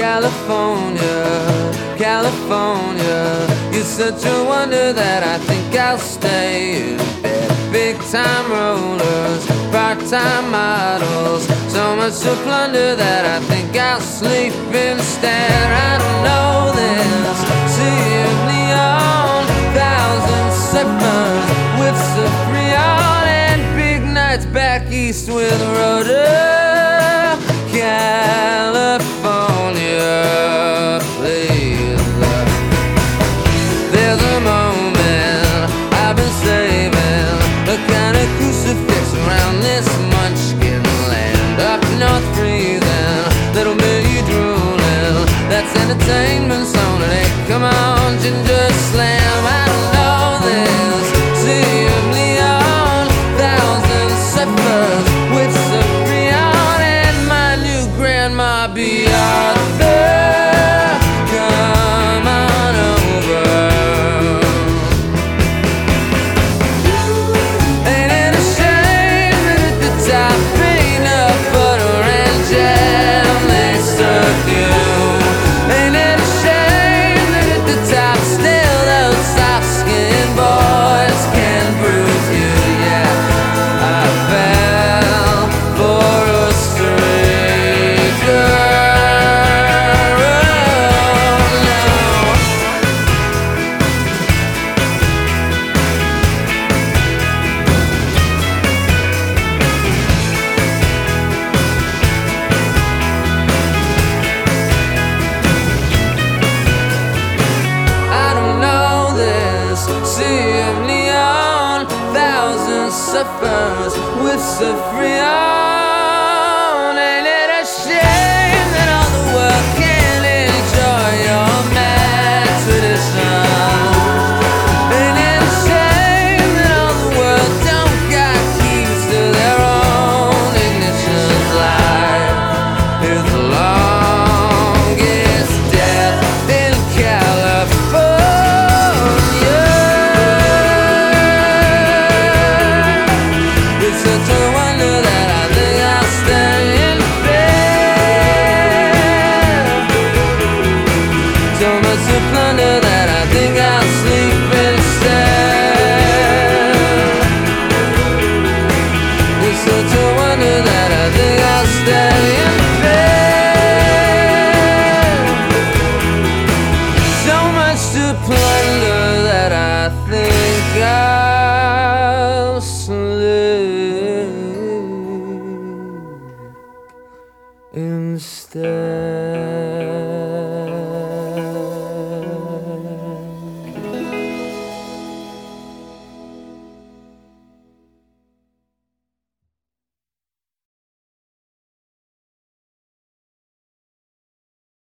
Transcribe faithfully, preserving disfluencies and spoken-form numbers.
California, California, you're such a wonder that I think I'll stay in bed. Big time rollers, part-time models, so much to plunder that I think I'll sleep instead. I don't know this sea of neon, thousand surfers with Freon, and big nights back east with Rhoda. California, please. There's a moment I've been saving, a kind of crucifix around this munchkin land. Up north freezing, little me drooling, that's entertainment sonnet. Come on, ginger slam. I don't know this sea of neon, thousand surfers with Freon, and my new grandma Beata. Come on over. Ain't it a shame that at the top ain't enough butter and jam they serve you? Ain't it a shame that at the top still those soft-skinned boys can bruise you? Yeah, I fell for a straight girl. Suffers with Freon. Ain't it a shame that all the world can't enjoy your mad tradition? Ain't it a shame that all the world don't got keys to their own ignitions? Life is the longest death in California. Such a wonder that I think I'll stay in bed. So much to plunder that I think I'll sleep instead. It's such a wonder that I think I'll stay in bed. So much to plunder that I think I'll sleep instead.